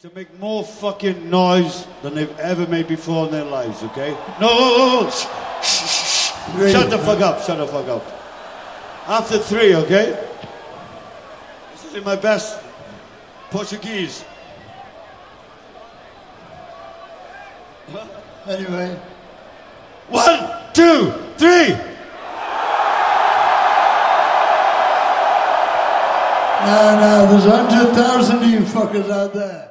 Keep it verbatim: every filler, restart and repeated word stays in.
to make more fucking noise than they've ever made before in their lives, okay? No! Shh, shh, shh. Shut the fuck up, shut the fuck up. After three, okay? This is in my best Portuguese. Anyway. One, two, three! No, no, there's a hundred thousand of you fuckers out there.